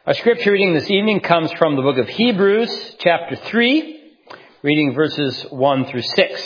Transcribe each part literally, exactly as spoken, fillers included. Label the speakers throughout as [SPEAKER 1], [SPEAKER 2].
[SPEAKER 1] Our scripture reading this evening comes from the book of Hebrews, chapter three, reading verses one through six.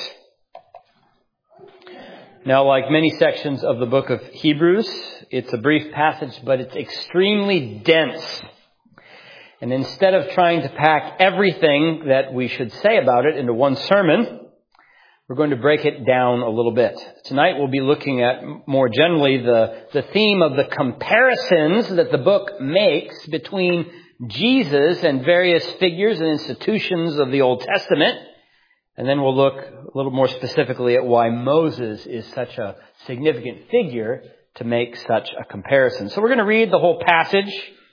[SPEAKER 1] Now, like many sections of the book of Hebrews, it's a brief passage, but it's extremely dense. And instead of trying to pack everything that we should say about it into one sermon, we're going to break it down a little bit. Tonight we'll be looking at more generally the, the theme of the comparisons that the book makes between Jesus and various figures and institutions of the Old Testament. And then we'll look a little more specifically at why Moses is such a significant figure to make such a comparison. So we're going to read the whole passage,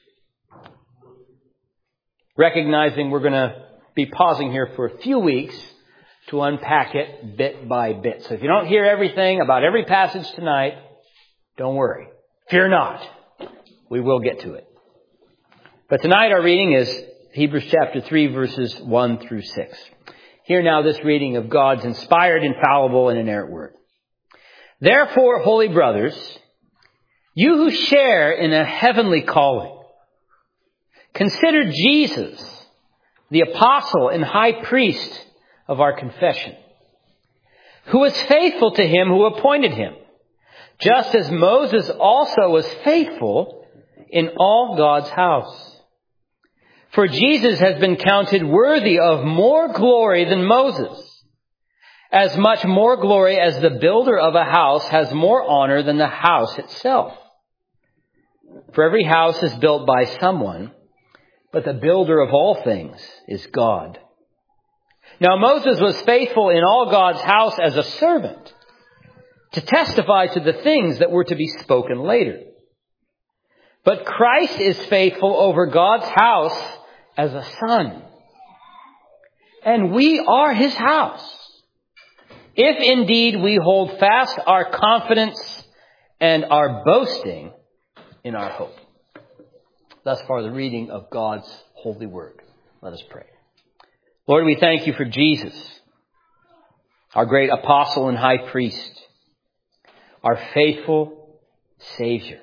[SPEAKER 1] recognizing we're going to be pausing here for a few weeks to unpack it bit by bit. So if you don't hear everything about every passage tonight, don't worry. Fear not. We will get to it. But tonight our reading is Hebrews chapter three, verses one through six. Hear now this reading of God's inspired, infallible, and inerrant word. Therefore, holy brothers, you who share in a heavenly calling, consider Jesus, the apostle and high priest of our confession, who was faithful to him who appointed him, just as Moses also was faithful in all God's house. For Jesus has been counted worthy of more glory than Moses, as much more glory as the builder of a house has more honor than the house itself. For every house is built by someone, but the builder of all things is God. Now Moses was faithful in all God's house as a servant to testify to the things that were to be spoken later. But Christ is faithful over God's house as a son. And we are his house, if indeed we hold fast our confidence and our boasting in our hope. Thus far the reading of God's holy word. Let us pray. Lord, we thank you for Jesus, our great apostle and high priest, our faithful Savior,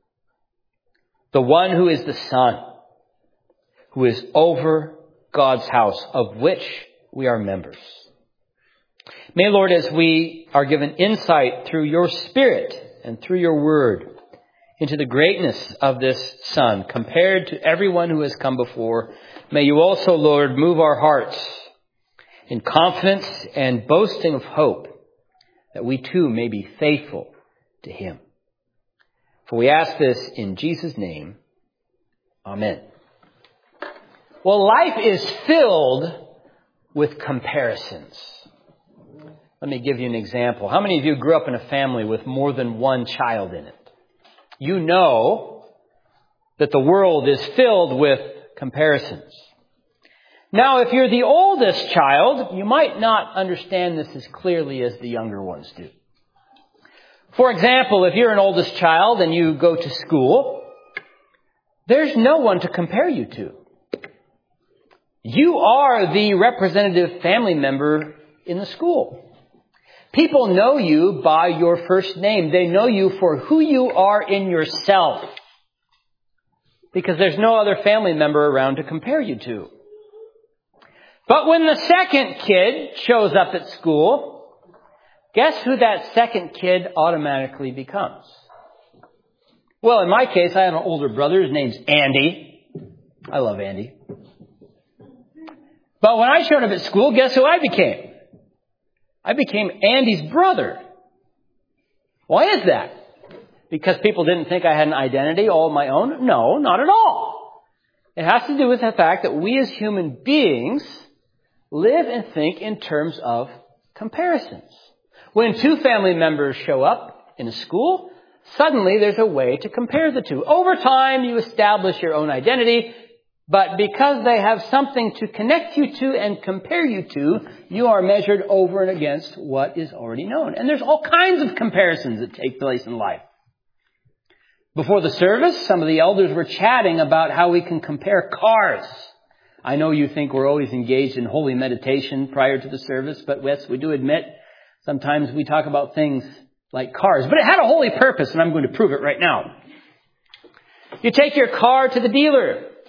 [SPEAKER 1] the one who is the Son, who is over God's house, of which we are members. May, Lord, as we are given insight through your Spirit and through your word into the greatness of this Son compared to everyone who has come before, may you also, Lord, move our hearts in confidence and boasting of hope that we too may be faithful to him. For we ask this in Jesus' name. Amen. Well, life is filled with comparisons. Let me give you an example. How many of you grew up in a family with more than one child in it? You know that the world is filled with comparisons. Now, if you're the oldest child, you might not understand this as clearly as the younger ones do. For example, if you're an oldest child and you go to school, there's no one to compare you to. You are the representative family member in the school. People know you by your first name. They know you for who you are in yourself, because there's no other family member around to compare you to. But when the second kid shows up at school, guess who that second kid automatically becomes? Well, in my case, I have an older brother. His name's Andy. I love Andy. But when I showed up at school, guess who I became? I became Andy's brother. Why is that? Because people didn't think I had an identity all of my own? No, not at all. It has to do with the fact that we as human beings live and think in terms of comparisons. When two family members show up in a school, suddenly there's a way to compare the two. Over time, you establish your own identity, but because they have something to connect you to and compare you to, you are measured over and against what is already known. And there's all kinds of comparisons that take place in life. Before the service, some of the elders were chatting about how we can compare cars. I know you think we're always engaged in holy meditation prior to the service, but yes, we do admit sometimes we talk about things like cars. But it had a holy purpose, and I'm going to prove it right now. You take your car to the dealer.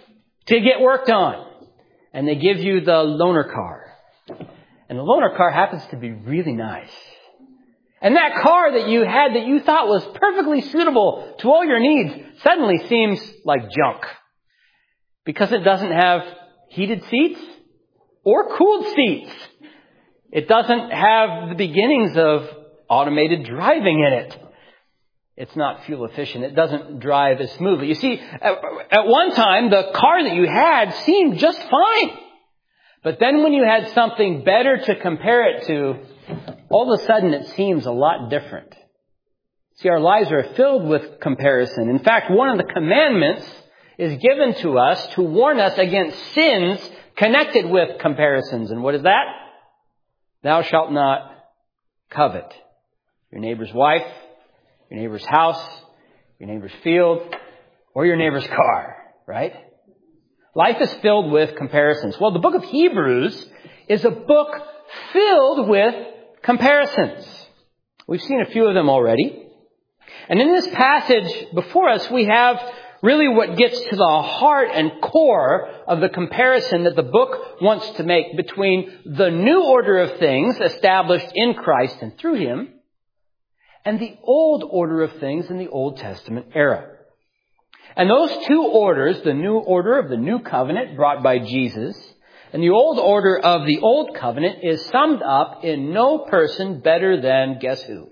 [SPEAKER 1] to get worked on. And they give you the loaner car. And the loaner car happens to be really nice. And that car that you had that you thought was perfectly suitable to all your needs suddenly seems like junk. Because it doesn't have heated seats or cooled seats. It doesn't have the beginnings of automated driving in it. It's not fuel efficient. It doesn't drive as smoothly. You see, at, at one time, the car that you had seemed just fine. But then when you had something better to compare it to, all of a sudden it seems a lot different. See, our lives are filled with comparison. In fact, one of the commandments is given to us to warn us against sins connected with comparisons. And what is that? Thou shalt not covet your neighbor's wife, your neighbor's house, your neighbor's field, or your neighbor's car, right? Life is filled with comparisons. Well, the book of Hebrews is a book filled with comparisons. We've seen a few of them already. And in this passage before us, we have really what gets to the heart and core of the comparison that the book wants to make between the new order of things established in Christ and through Him, and the old order of things in the Old Testament era. And those two orders, the new order of the new covenant brought by Jesus, and the old order of the old covenant, is summed up in no person better than, guess who?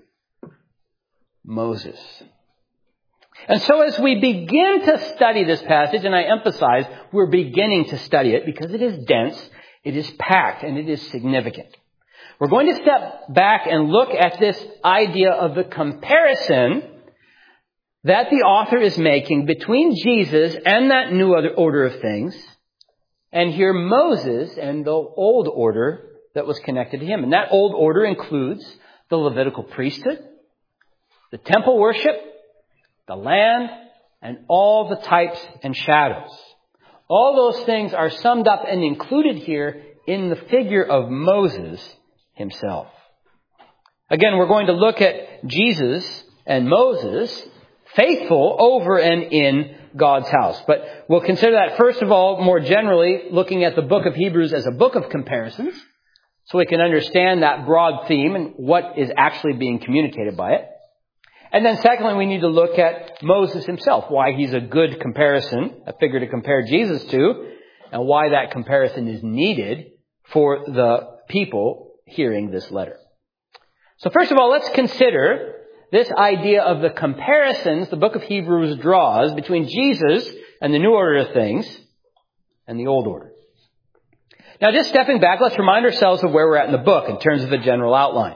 [SPEAKER 1] Moses. And so as we begin to study this passage, and I emphasize we're beginning to study it because it is dense, it is packed, and it is significant. We're going to step back and look at this idea of the comparison that the author is making between Jesus and that new order of things, and here Moses and the old order that was connected to him. And that old order includes the Levitical priesthood, the temple worship, the land, and all the types and shadows. All those things are summed up and included here in the figure of Moses himself. Again, we're going to look at Jesus and Moses faithful over and in God's house. But we'll consider that, first of all, more generally, looking at the book of Hebrews as a book of comparisons, so we can understand that broad theme and what is actually being communicated by it. And then secondly, we need to look at Moses himself, why he's a good comparison, a figure to compare Jesus to, and why that comparison is needed for the people hearing this letter. So first of all, let's consider this idea of the comparisons the book of Hebrews draws between Jesus and the new order of things and the old order. Now, just stepping back, let's remind ourselves of where we're at in the book in terms of a general outline.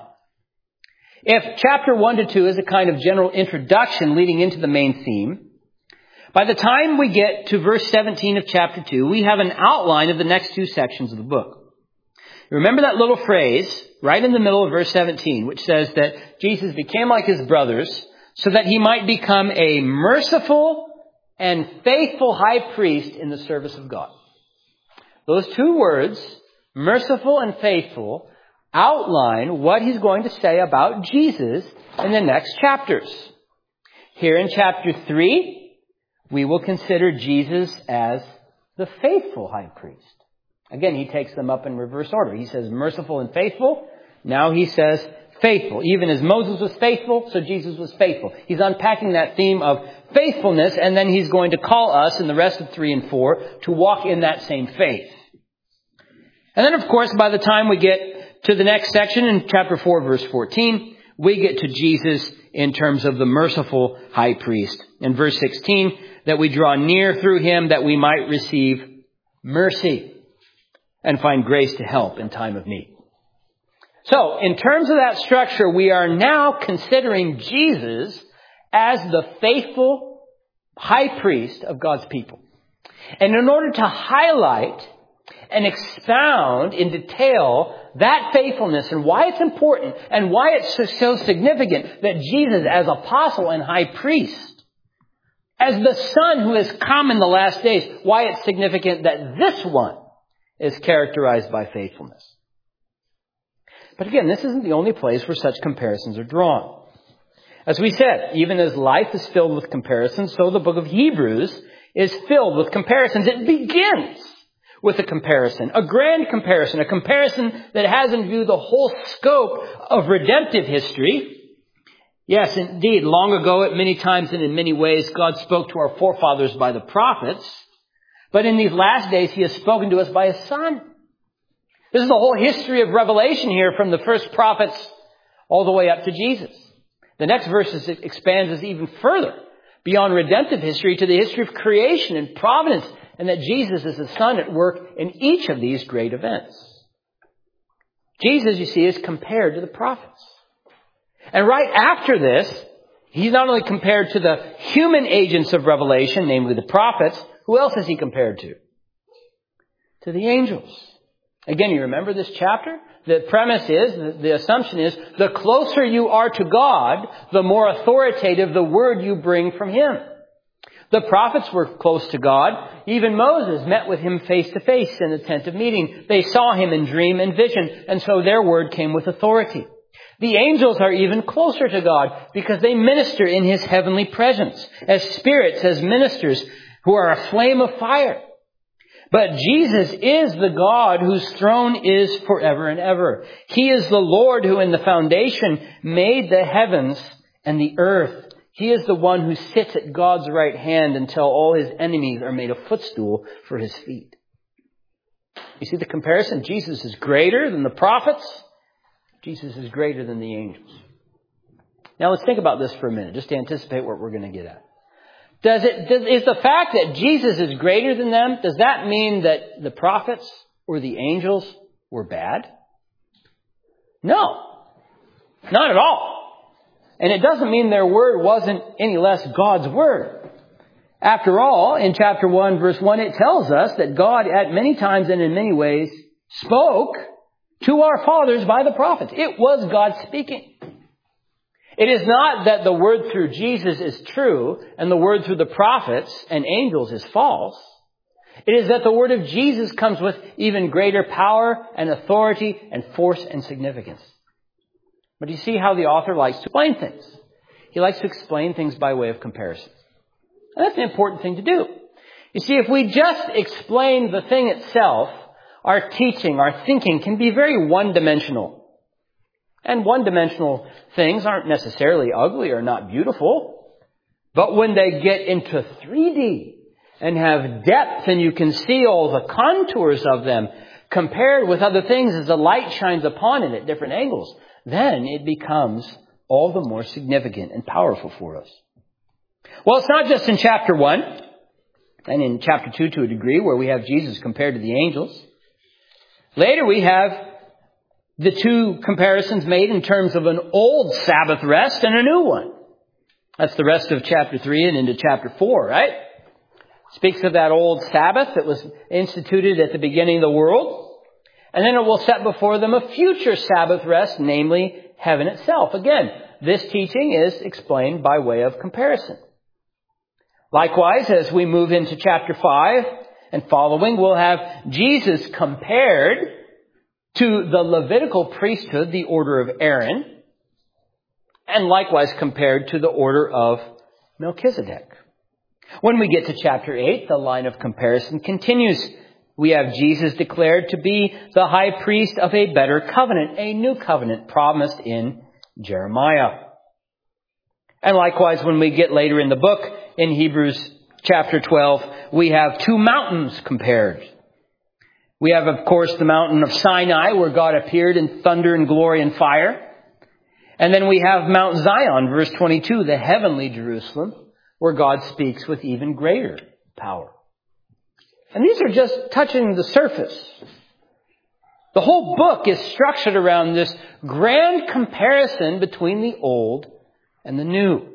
[SPEAKER 1] If chapter one to two is a kind of general introduction leading into the main theme, by the time we get to verse seventeen of chapter two, we have an outline of the next two sections of the book. Remember that little phrase right in the middle of verse seventeen, which says that Jesus became like his brothers so that he might become a merciful and faithful high priest in the service of God. Those two words, merciful and faithful, outline what he's going to say about Jesus in the next chapters. Here in chapter three, we will consider Jesus as the faithful high priest. Again, he takes them up in reverse order. He says merciful and faithful. Now he says faithful. Even as Moses was faithful, so Jesus was faithful. He's unpacking that theme of faithfulness, and then he's going to call us in the rest of three and four to walk in that same faith. And then, of course, by the time we get to the next section in chapter four, verse fourteen, we get to Jesus in terms of the merciful high priest. In verse sixteen, that we draw near through him that we might receive mercy and find grace to help in time of need. So, in terms of that structure, we are now considering Jesus as the faithful high priest of God's people. And in order to highlight and expound in detail that faithfulness and why it's important and why it's so significant that Jesus as apostle and high priest, as the Son who has come in the last days, why it's significant that this one is characterized by faithfulness. But again, this isn't the only place where such comparisons are drawn. As we said, even as life is filled with comparisons, so the book of Hebrews is filled with comparisons. It begins with a comparison, a grand comparison, a comparison that has in view the whole scope of redemptive history. Yes, indeed, long ago, at many times and in many ways, God spoke to our forefathers by the prophets. But in these last days, He has spoken to us by His Son. This is the whole history of Revelation here, from the first prophets all the way up to Jesus. The next verses expands us even further beyond redemptive history to the history of creation and providence, and that Jesus is the Son at work in each of these great events. Jesus, you see, is compared to the prophets. And right after this, He's not only compared to the human agents of Revelation, namely the prophets. Who else is He compared to? To the angels. Again, you remember this chapter? The premise is, the assumption is, the closer you are to God, the more authoritative the word you bring from Him. The prophets were close to God. Even Moses met with Him face to face in the tent of meeting. They saw Him in dream and vision, and so their word came with authority. The angels are even closer to God because they minister in His heavenly presence as spirits, as ministers who are a flame of fire. But Jesus is the God whose throne is forever and ever. He is the Lord who in the foundation made the heavens and the earth. He is the one who sits at God's right hand until all His enemies are made a footstool for His feet. You see the comparison? Jesus is greater than the prophets. Jesus is greater than the angels. Now let's think about this for a minute, just to anticipate what we're going to get at. Does it, does, is the fact that Jesus is greater than them, does that mean that the prophets or the angels were bad? No. Not at all. And it doesn't mean their word wasn't any less God's word. After all, in chapter one, verse one, it tells us that God at many times and in many ways spoke to our fathers by the prophets. It was God speaking. It is not that the word through Jesus is true and the word through the prophets and angels is false. It is that the word of Jesus comes with even greater power and authority and force and significance. But you see how the author likes to explain things. He likes to explain things by way of comparison. And that's an important thing to do. You see, if we just explain the thing itself, our teaching, our thinking can be very one-dimensional. And one-dimensional things aren't necessarily ugly or not beautiful. But when they get into three D and have depth and you can see all the contours of them compared with other things as the light shines upon it at different angles, then it becomes all the more significant and powerful for us. Well, it's not just in chapter one and in chapter two to a degree where we have Jesus compared to the angels. Later we have the two comparisons made in terms of an old Sabbath rest and a new one. That's the rest of chapter three and into chapter four, right? Speaks of that old Sabbath that was instituted at the beginning of the world. And then it will set before them a future Sabbath rest, namely heaven itself. Again, this teaching is explained by way of comparison. Likewise, as we move into chapter five and following, we'll have Jesus compared to the Levitical priesthood, the order of Aaron, and likewise compared to the order of Melchizedek. When we get to chapter eight, the line of comparison continues. We have Jesus declared to be the high priest of a better covenant, a new covenant promised in Jeremiah. And likewise, when we get later in the book, in Hebrews chapter twelve, we have two mountains compared. We have, of course, the mountain of Sinai, where God appeared in thunder and glory and fire. And then we have Mount Zion, verse twenty-two, the heavenly Jerusalem, where God speaks with even greater power. And these are just touching the surface. The whole book is structured around this grand comparison between the old and the new.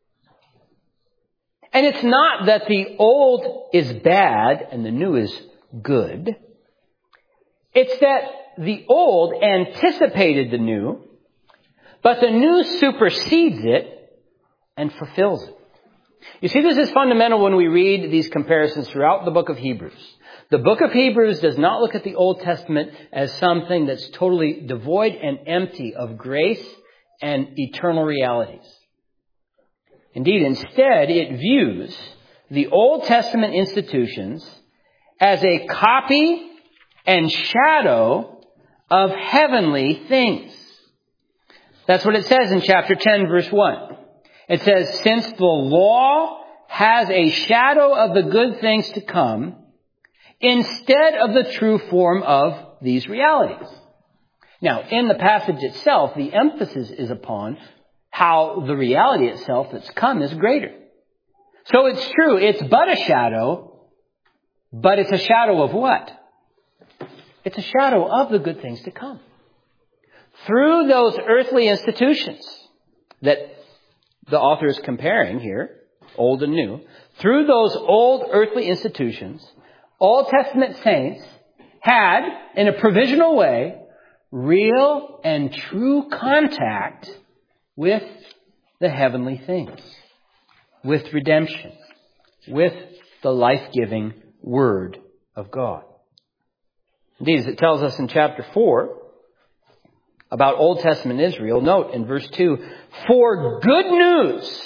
[SPEAKER 1] And it's not that the old is bad and the new is good. It's that the old anticipated the new, but the new supersedes it and fulfills it. You see, this is fundamental when we read these comparisons throughout the book of Hebrews. The book of Hebrews does not look at the Old Testament as something that's totally devoid and empty of grace and eternal realities. Indeed, instead, it views the Old Testament institutions as a copy and shadow of heavenly things. That's what it says in chapter ten, verse one. It says, since the law has a shadow of the good things to come, instead of the true form of these realities. Now, in the passage itself, the emphasis is upon how the reality itself that's come is greater. So it's true, it's but a shadow, but it's a shadow of what? It's a shadow of the good things to come. Through those earthly institutions that the author is comparing here, old and new, through those old earthly institutions, Old Testament saints had, in a provisional way, real and true contact with the heavenly things, with redemption, with the life-giving Word of God. Indeed, as it tells us in chapter four about Old Testament Israel, note in verse two, for good news,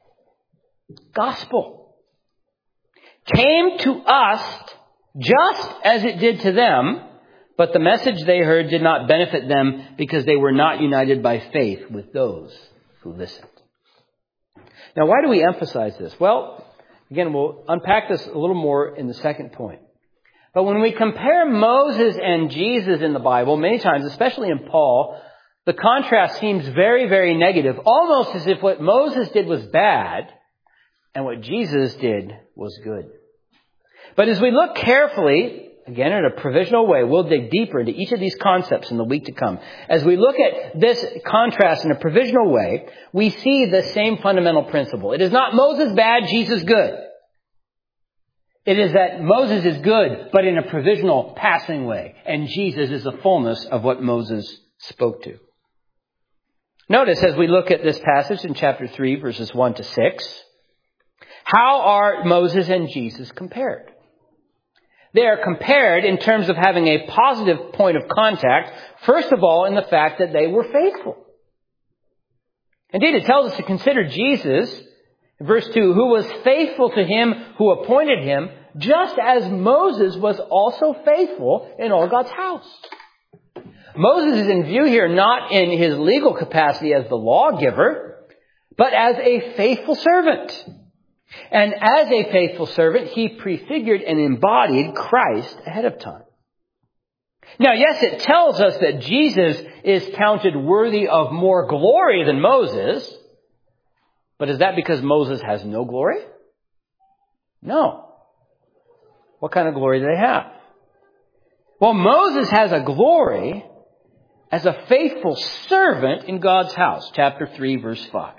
[SPEAKER 1] gospel, came to us just as it did to them, but the message they heard did not benefit them because they were not united by faith with those who listened. Now, why do we emphasize this? Well, again, we'll unpack this a little more in the second point. But when we compare Moses and Jesus in the Bible, many times, especially in Paul, the contrast seems very, very negative, almost as if what Moses did was bad and what Jesus did was good. But as we look carefully, again in a provisional way, we'll dig deeper into each of these concepts in the week to come. As we look at this contrast in a provisional way, we see the same fundamental principle. It is not Moses bad, Jesus good. It is that Moses is good, but in a provisional, passing way. And Jesus is the fullness of what Moses spoke to. Notice as we look at this passage in chapter three, verses one to six, how are Moses and Jesus compared? They are compared in terms of having a positive point of contact, first of all, in the fact that they were faithful. Indeed, it tells us to consider Jesus, in verse two, who was faithful to him who appointed him, just as Moses was also faithful in all God's house. Moses is in view here not in his legal capacity as the lawgiver, but as a faithful servant. And as a faithful servant, he prefigured and embodied Christ ahead of time. Now, yes, it tells us that Jesus is counted worthy of more glory than Moses. But is that because Moses has no glory? No. What kind of glory do they have? Well, Moses has a glory as a faithful servant in God's house. Chapter three, verse five.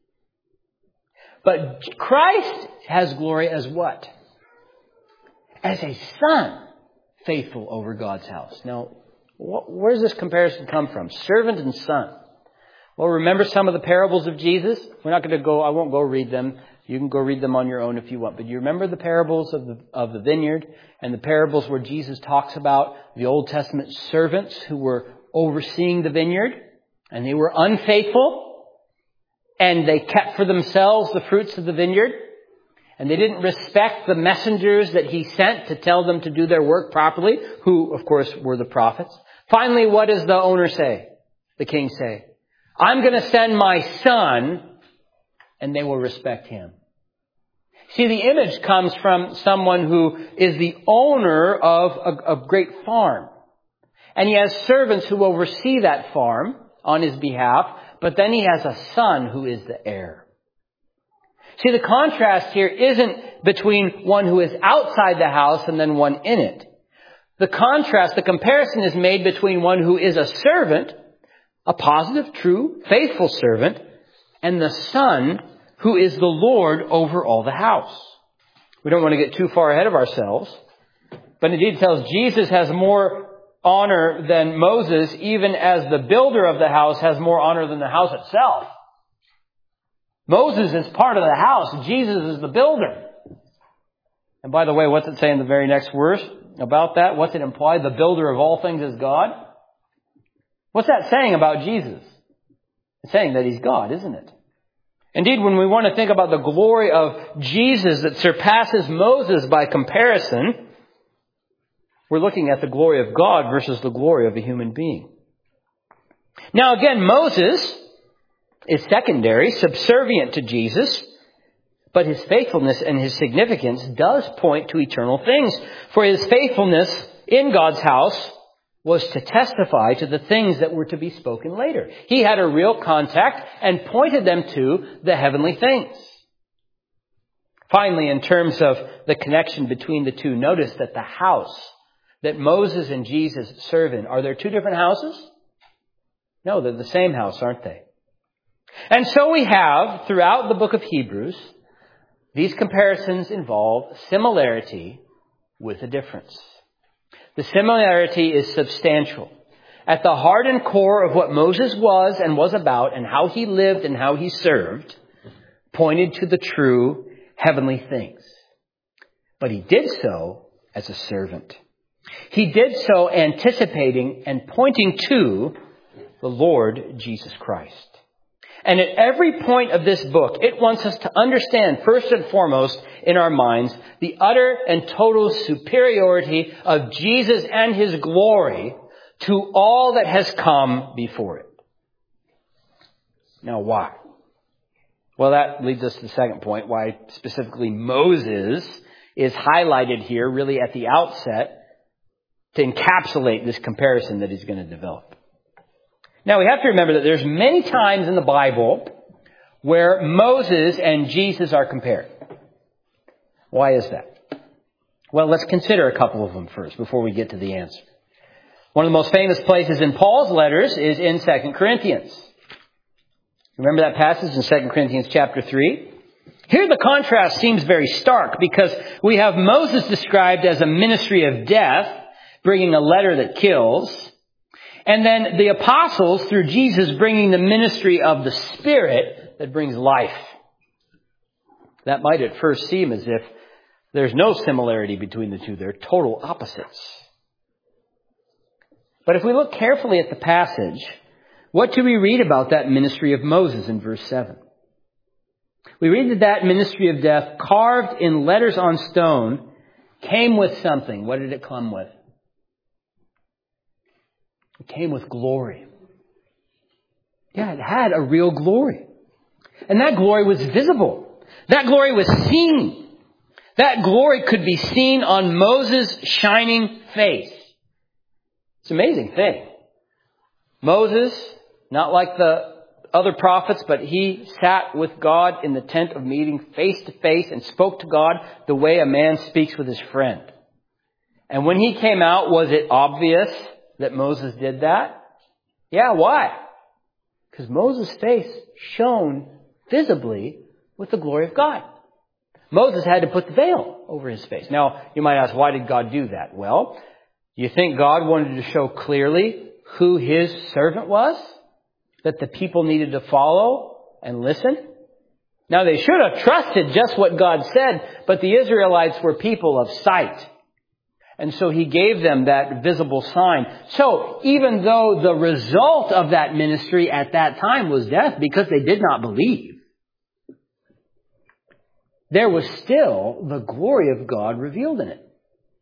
[SPEAKER 1] But Christ has glory as what? As a son faithful over God's house. Now, where does this comparison come from? Servant and son. Well, remember some of the parables of Jesus? We're not going to go, I won't go read them. You can go read them on your own if you want. But you remember the parables of the, of the vineyard and the parables where Jesus talks about the Old Testament servants who were overseeing the vineyard and they were unfaithful. And they kept for themselves the fruits of the vineyard. And they didn't respect the messengers that he sent to tell them to do their work properly, who, of course, were the prophets. Finally, what does the owner say? The king say, I'm going to send my son, and they will respect him. See, the image comes from someone who is the owner of a, a great farm. And he has servants who oversee that farm on his behalf. But then he has a son who is the heir. See, the contrast here isn't between one who is outside the house and then one in it. The contrast, the comparison is made between one who is a servant, a positive, true, faithful servant, and the son who is the Lord over all the house. We don't want to get too far ahead of ourselves. But indeed it tells Jesus has more honor than Moses, even as the builder of the house has more honor than the house itself. Moses is part of the house. Jesus is the builder. And by the way, what's it say in the very next verse about that? What's it imply? The builder of all things is God. What's that saying about Jesus? It's saying that he's God, isn't it? Indeed, when we want to think about the glory of Jesus that surpasses Moses by comparison, we're looking at the glory of God versus the glory of a human being. Now again, Moses is secondary, subservient to Jesus, but his faithfulness and his significance does point to eternal things. For his faithfulness in God's house was to testify to the things that were to be spoken later. He had a real contact and pointed them to the heavenly things. Finally, in terms of the connection between the two, notice that the house that Moses and Jesus serve in, are there two different houses? No, they're the same house, aren't they? And so we have, throughout the book of Hebrews, these comparisons involve similarity with a difference. The similarity is substantial. At the heart and core of what Moses was and was about and how he lived and how he served pointed to the true heavenly things. But he did so as a servant. He did so anticipating and pointing to the Lord Jesus Christ. And at every point of this book, it wants us to understand, first and foremost, in our minds, the utter and total superiority of Jesus and his glory to all that has come before it. Now, why? Well, that leads us to the second point, why specifically Moses is highlighted here really at the outset to encapsulate this comparison that he's going to develop. Now, we have to remember that there's many times in the Bible where Moses and Jesus are compared. Why is that? Well, let's consider a couple of them first before we get to the answer. One of the most famous places in Paul's letters is in Second Corinthians. Remember that passage in Second Corinthians chapter three? Here the contrast seems very stark because we have Moses described as a ministry of death, bringing a letter that kills. And then the apostles, through Jesus, bringing the ministry of the Spirit that brings life. That might at first seem as if there's no similarity between the two. They're total opposites. But if we look carefully at the passage, what do we read about that ministry of Moses in verse seven? We read that that ministry of death, carved in letters on stone, came with something. What did it come with? It came with glory. Yeah, it had a real glory. And that glory was visible. That glory was seen. That glory could be seen on Moses' shining face. It's an amazing thing. Moses, not like the other prophets, but he sat with God in the tent of meeting face to face and spoke to God the way a man speaks with his friend. And when he came out, was it obvious that Moses did that? Yeah, why? Because Moses' face shone visibly with the glory of God. Moses had to put the veil over his face. Now, you might ask, why did God do that? Well, you think God wanted to show clearly who his servant was? That the people needed to follow and listen? Now, they should have trusted just what God said, but the Israelites were people of sight. And so he gave them that visible sign. So even though the result of that ministry at that time was death because they did not believe, there was still the glory of God revealed in it.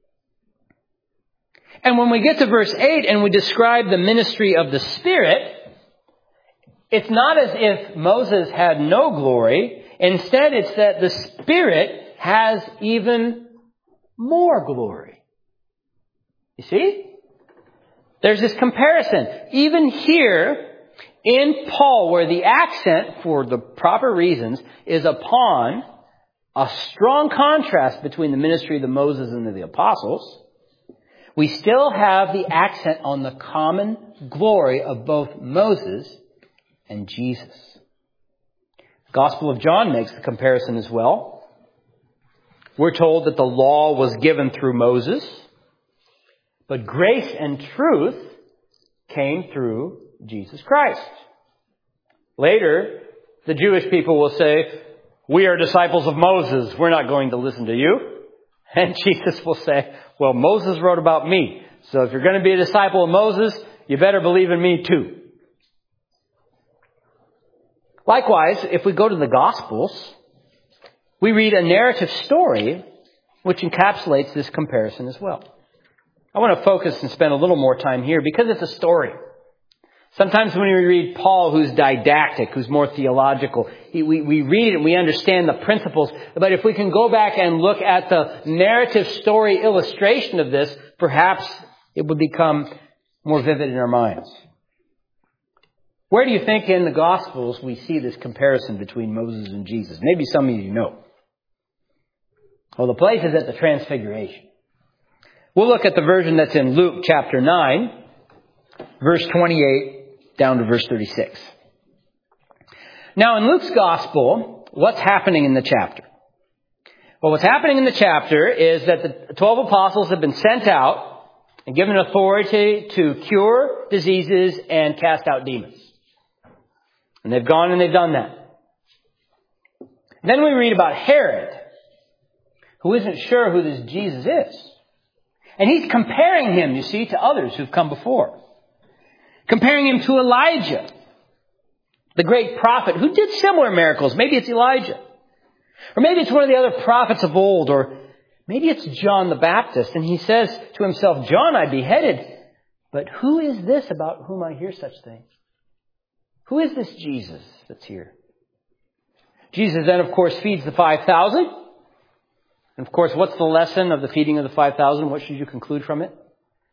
[SPEAKER 1] And when we get to verse eight and we describe the ministry of the Spirit, it's not as if Moses had no glory. Instead, it's that the Spirit has even more glory. You see? There's this comparison. Even here in Paul, where the accent, for the proper reasons, is upon a strong contrast between the ministry of the Moses and of the apostles, we still have the accent on the common glory of both Moses and Jesus. The Gospel of John makes the comparison as well. We're told that the law was given through Moses, but grace and truth came through Jesus Christ. Later, the Jewish people will say, we are disciples of Moses. We're not going to listen to you. And Jesus will say, well, Moses wrote about me. So if you're going to be a disciple of Moses, you better believe in me too. Likewise, if we go to the Gospels, we read a narrative story which encapsulates this comparison as well. I want to focus and spend a little more time here because it's a story. Sometimes when we read Paul, who's didactic, who's more theological, he, we, we read it and we understand the principles. But if we can go back and look at the narrative story illustration of this, perhaps it would become more vivid in our minds. Where do you think in the Gospels we see this comparison between Moses and Jesus? Maybe some of you know. Well, the place is at the Transfiguration. We'll look at the version that's in Luke chapter nine, verse twenty-eight down to verse thirty-six. Now, in Luke's Gospel, what's happening in the chapter? Well, what's happening in the chapter is that the twelve apostles have been sent out and given authority to cure diseases and cast out demons. And they've gone and they've done that. Then we read about Herod, who isn't sure who this Jesus is. And he's comparing him, you see, to others who've come before. Comparing him to Elijah, the great prophet who did similar miracles. Maybe it's Elijah. Or maybe it's one of the other prophets of old. Or maybe it's John the Baptist. And he says to himself, John I beheaded, but who is this about whom I hear such things? Who is this Jesus that's here? Jesus then, of course, feeds the five thousand. And of course, what's the lesson of the feeding of the five thousand? What should you conclude from it?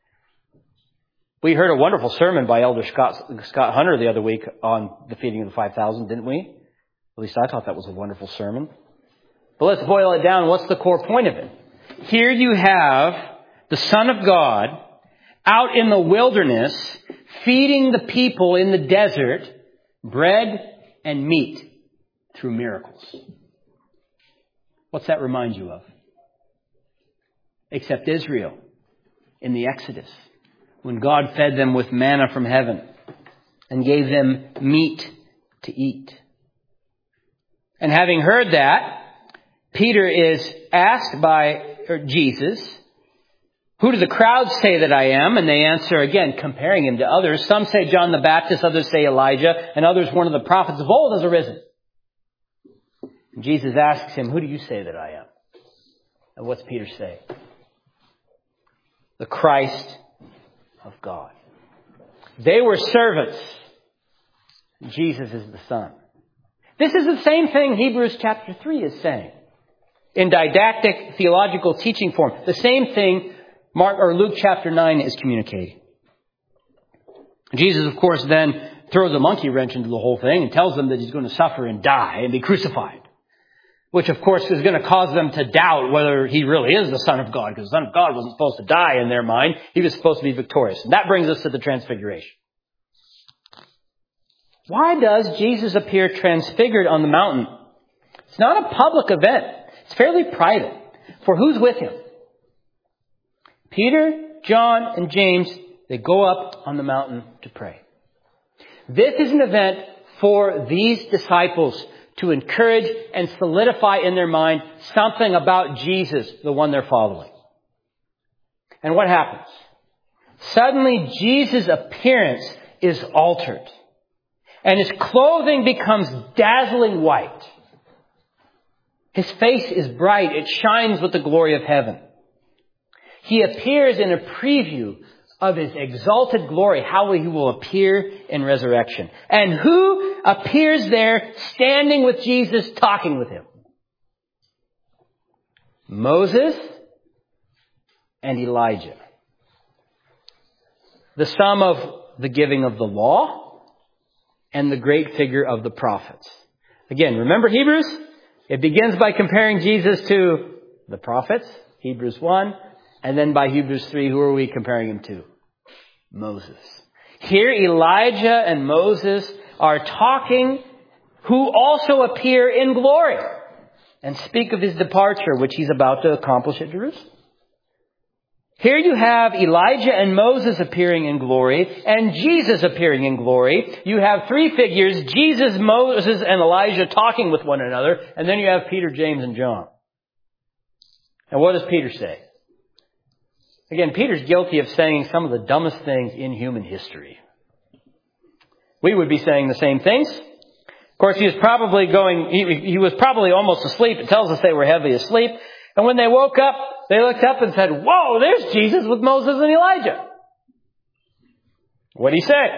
[SPEAKER 1] We heard a wonderful sermon by Elder Scott, Scott Hunter the other week on the feeding of the five thousand, didn't we? At least I thought that was a wonderful sermon. But let's boil it down. What's the core point of it? Here you have the Son of God out in the wilderness feeding the people in the desert bread and meat through miracles. What's that remind you of? Except Israel in the Exodus, when God fed them with manna from heaven and gave them meat to eat. And having heard that, Peter is asked by Jesus, who do the crowds say that I am? And they answer, again, comparing him to others. Some say John the Baptist, others say Elijah, and others one of the prophets of old has arisen. And Jesus asks him, who do you say that I am? And what's Peter say? The Christ of God. They were servants. Jesus is the Son. This is the same thing Hebrews chapter three is saying. In didactic theological teaching form. The same thing Mark or Luke chapter nine is communicating. Jesus, of course, then throws a monkey wrench into the whole thing and tells them that he's going to suffer and die and be crucified. Which, of course, is going to cause them to doubt whether he really is the Son of God. Because the Son of God wasn't supposed to die in their mind. He was supposed to be victorious. And that brings us to the Transfiguration. Why does Jesus appear transfigured on the mountain? It's not a public event. It's fairly private. For who's with him? Peter, John, and James, they go up on the mountain to pray. This is an event for these disciples to encourage and solidify in their mind something about Jesus, the one they're following. And what happens? Suddenly, Jesus' appearance is altered. And his clothing becomes dazzling white. His face is bright. It shines with the glory of heaven. He appears in a preview of his exalted glory, how he will appear in resurrection. And who appears there standing with Jesus, talking with him? Moses and Elijah. The sum of the giving of the law and the great figure of the prophets. Again, remember Hebrews? It begins by comparing Jesus to the prophets, Hebrews one, and then by Hebrews three, who are we comparing him to? Moses. Here Elijah and Moses are talking, who also appear in glory and speak of his departure, which he's about to accomplish at Jerusalem. Here you have Elijah and Moses appearing in glory and Jesus appearing in glory. You have three figures, Jesus, Moses, and Elijah talking with one another. And then you have Peter, James, and John. And what does Peter say? Again, Peter's guilty of saying some of the dumbest things in human history. We would be saying the same things. Of course, he was probably going, he, he was probably almost asleep. It tells us they were heavily asleep. And when they woke up, they looked up and said, "Whoa, there's Jesus with Moses and Elijah." What'd he say?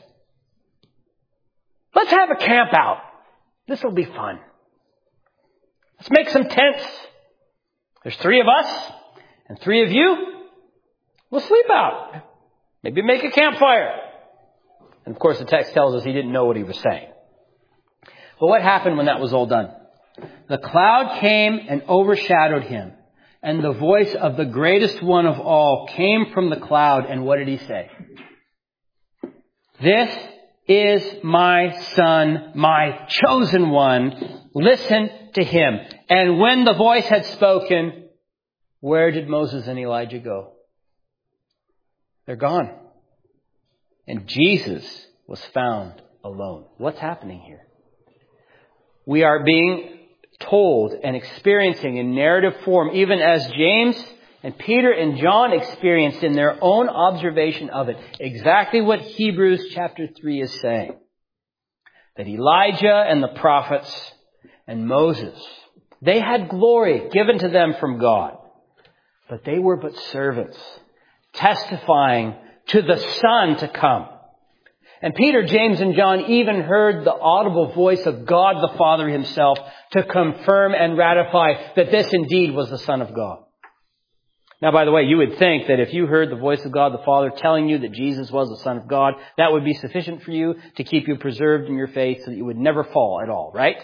[SPEAKER 1] "Let's have a camp out. This will be fun. Let's make some tents. There's three of us and three of you. We'll sleep out. Maybe make a campfire." And of course, the text tells us he didn't know what he was saying. But what happened when that was all done? The cloud came and overshadowed him, and the voice of the greatest one of all came from the cloud. And what did he say? "This is my son, my chosen one. Listen to him." And when the voice had spoken, where did Moses and Elijah go? They're gone. And Jesus was found alone. What's happening here? We are being told and experiencing in narrative form, even as James and Peter and John experienced in their own observation of it, exactly what Hebrews chapter three is saying. That Elijah and the prophets and Moses, they had glory given to them from God, but they were but servants, testifying to the Son to come. And Peter, James, and John even heard the audible voice of God the Father himself to confirm and ratify that this indeed was the Son of God. Now, by the way, you would think that if you heard the voice of God the Father telling you that Jesus was the Son of God, that would be sufficient for you to keep you preserved in your faith so that you would never fall at all, right?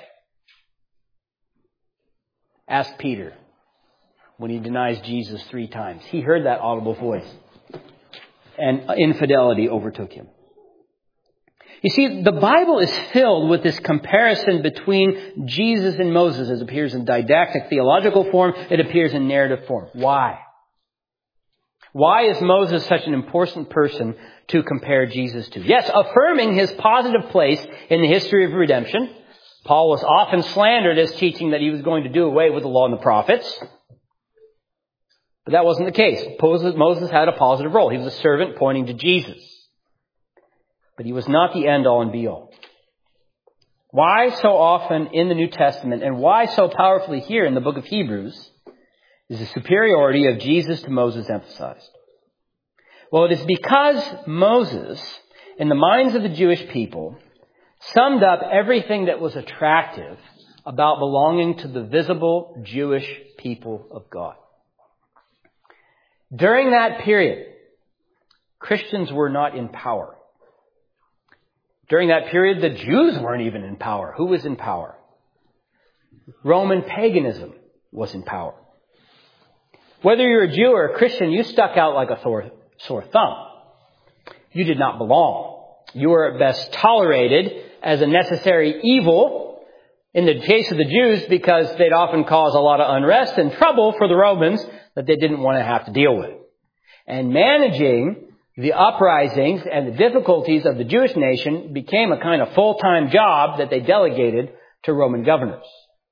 [SPEAKER 1] Ask Peter when he denies Jesus three times. He heard that audible voice, and infidelity overtook him. You see, the Bible is filled with this comparison between Jesus and Moses. It appears in didactic theological form. It appears in narrative form. Why? Why is Moses such an important person to compare Jesus to? Yes, affirming his positive place in the history of redemption. Paul was often slandered as teaching that he was going to do away with the law and the prophets. But that wasn't the case. Moses had a positive role. He was a servant pointing to Jesus. But he was not the end-all and be-all. Why so often in the New Testament, and why so powerfully here in the book of Hebrews, is the superiority of Jesus to Moses emphasized? Well, it is because Moses, in the minds of the Jewish people, summed up everything that was attractive about belonging to the visible Jewish people of God. During that period, Christians were not in power. During that period, the Jews weren't even in power. Who was in power? Roman paganism was in power. Whether you're a Jew or a Christian, you stuck out like a sore, sore thumb. You did not belong. You were at best tolerated as a necessary evil in the case of the Jews because they'd often cause a lot of unrest and trouble for the Romans that they didn't want to have to deal with. And managing the uprisings and the difficulties of the Jewish nation became a kind of full-time job that they delegated to Roman governors.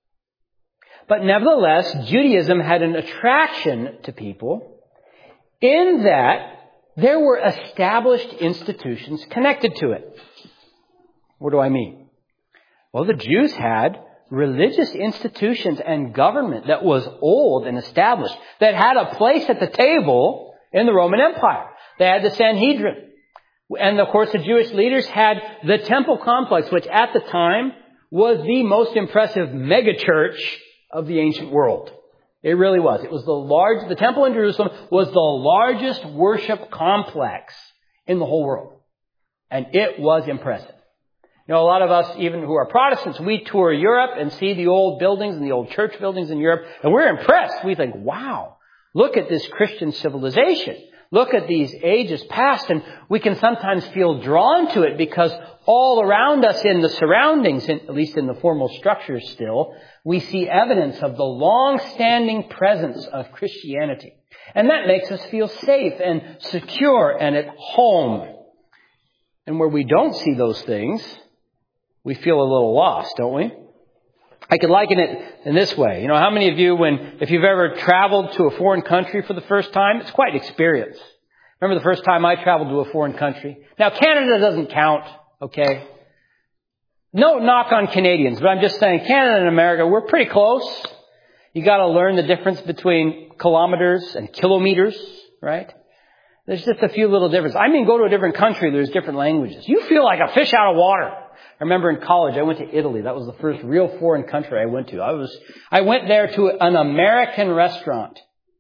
[SPEAKER 1] But nevertheless, Judaism had an attraction to people in that there were established institutions connected to it. What do I mean? Well, the Jews had religious institutions and government that was old and established, that had a place at the table in the Roman Empire. They had the Sanhedrin. And of course, the Jewish leaders had the temple complex, which at the time was the most impressive megachurch of the ancient world. It really was. It was the large, the temple in Jerusalem was the largest worship complex in the whole world. And it was impressive. You know, a lot of us, even who are Protestants, we tour Europe and see the old buildings and the old church buildings in Europe, and we're impressed. We think, wow, look at this Christian civilization. Look at these ages past, and we can sometimes feel drawn to it because all around us in the surroundings, in, at least in the formal structures still, we see evidence of the long-standing presence of Christianity. And that makes us feel safe and secure and at home. And where we don't see those things, we feel a little lost, don't we? I could liken it in this way. You know, how many of you, when, if you've ever traveled to a foreign country for the first time, it's quite an experience. Remember the first time I traveled to a foreign country? Now, Canada doesn't count, okay? No knock on Canadians, but I'm just saying Canada and America, we're pretty close. You got to learn the difference between kilometers and kilometers, right? There's just a few little differences. I mean, go to a different country, there's different languages. You feel like a fish out of water. I remember in college, I went to Italy. That was the first real foreign country I went to. I was, I went there to an American restaurant.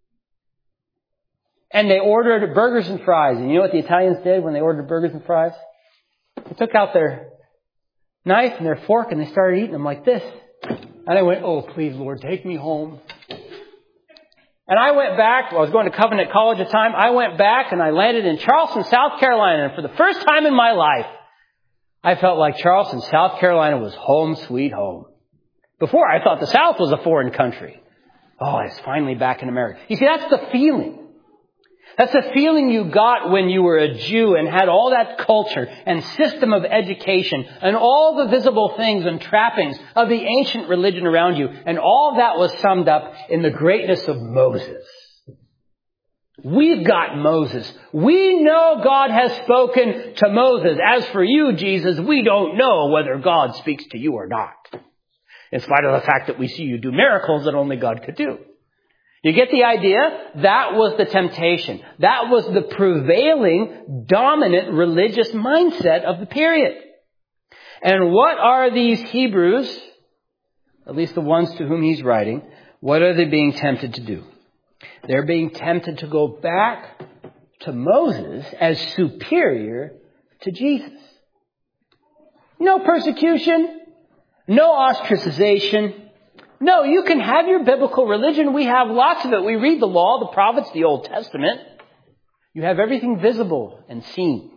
[SPEAKER 1] And they ordered burgers and fries. And you know what the Italians did when they ordered burgers and fries? They took out their knife and their fork and they started eating them like this. And I went, oh, please, Lord, take me home. And I went back. I was going to Covenant College at the time. I went back and I landed in Charleston, South Carolina. And for the first time in my life, I felt like Charleston, South Carolina was home sweet home. Before, I thought the South was a foreign country. Oh, I was finally back in America. You see, that's the feeling. That's the feeling you got when you were a Jew and had all that culture and system of education and all the visible things and trappings of the ancient religion around you. And all that was summed up in the greatness of Moses. We've got Moses. We know God has spoken to Moses. As for you, Jesus, we don't know whether God speaks to you or not. In spite of the fact that we see you do miracles that only God could do. You get the idea? That was the temptation. That was the prevailing, dominant religious mindset of the period. And what are these Hebrews, at least the ones to whom he's writing, what are they being tempted to do? They're being tempted to go back to Moses as superior to Jesus. No persecution, no ostracization. No, you can have your biblical religion. We have lots of it. We read the law, the prophets, the Old Testament. You have everything visible and seen.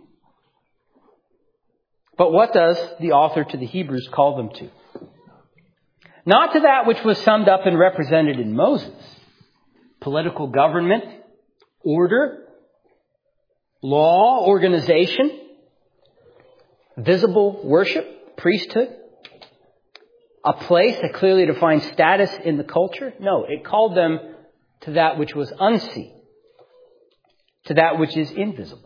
[SPEAKER 1] But what does the author to the Hebrews call them to? Not to that which was summed up and represented in Moses. Political government, order, law, organization, visible worship, priesthood. A place, a clearly defined status in the culture? No, it called them to that which was unseen, to that which is invisible.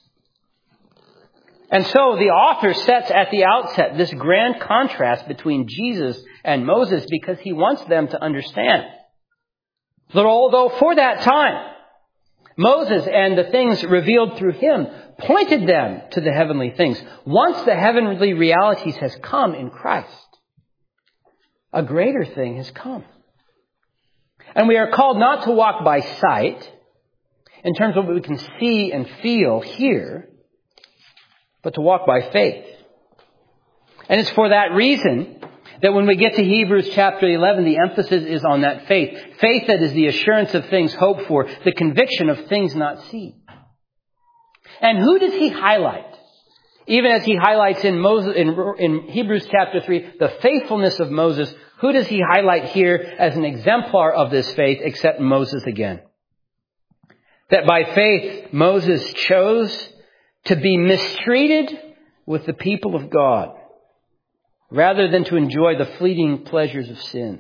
[SPEAKER 1] And so the author sets at the outset this grand contrast between Jesus and Moses because he wants them to understand that although for that time, Moses and the things revealed through him pointed them to the heavenly things, once the heavenly realities has come in Christ, a greater thing has come. And we are called not to walk by sight, in terms of what we can see and feel here, but to walk by faith. And it's for that reason that when we get to Hebrews chapter eleven, the emphasis is on that faith. Faith that is the assurance of things hoped for, the conviction of things not seen. And who does he highlight? Even as he highlights in Moses, in, in Hebrews chapter three, the faithfulness of Moses, who does he highlight here as an exemplar of this faith except Moses again? That by faith, Moses chose to be mistreated with the people of God rather than to enjoy the fleeting pleasures of sin.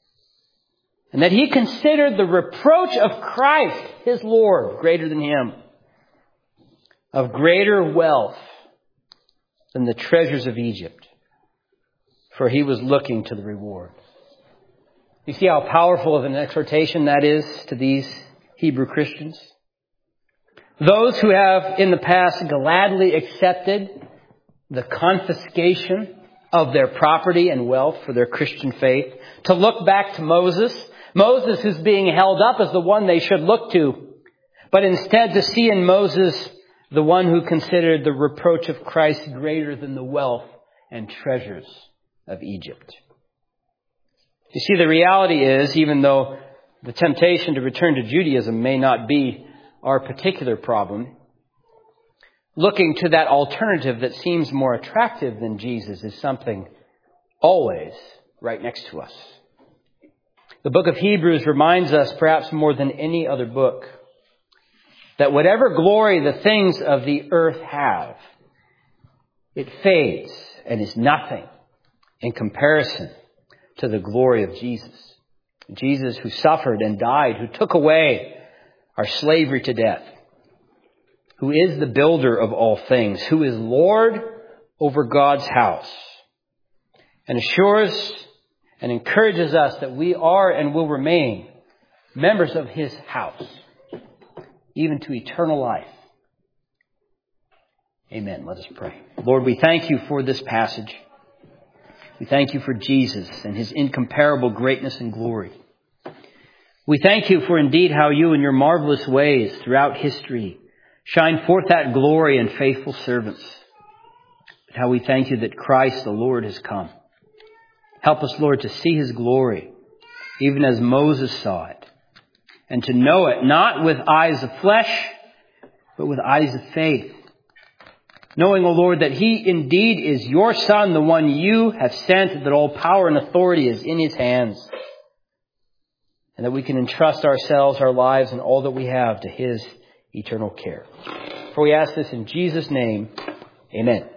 [SPEAKER 1] And that he considered the reproach of Christ, his Lord, greater than him, of greater wealth than the treasures of Egypt, for he was looking to the reward. You see how powerful of an exhortation that is to these Hebrew Christians? Those who have in the past gladly accepted the confiscation of their property and wealth for their Christian faith, to look back to Moses, Moses who's being held up as the one they should look to, but instead to see in Moses the one who considered the reproach of Christ greater than the wealth and treasures of Egypt. You see, the reality is, even though the temptation to return to Judaism may not be our particular problem, looking to that alternative that seems more attractive than Jesus is something always right next to us. The book of Hebrews reminds us, perhaps more than any other book, that whatever glory the things of the earth have, it fades and is nothing in comparison to the glory of Jesus. Jesus who suffered and died, who took away our slavery to death, who is the builder of all things, who is Lord over God's house, and assures and encourages us that we are and will remain members of His house, even to eternal life. Amen. Let us pray. Lord, we thank You for this passage. We thank You for Jesus and His incomparable greatness and glory. We thank You for indeed how You in Your marvelous ways throughout history shine forth that glory in faithful servants. But how we thank You that Christ the Lord has come. Help us, Lord, to see His glory, even as Moses saw it, and to know it not with eyes of flesh, but with eyes of faith. Knowing, O Lord, that He indeed is Your Son, the one You have sent, that all power and authority is in His hands, and that we can entrust ourselves, our lives, and all that we have to His eternal care. For we ask this in Jesus' name, amen.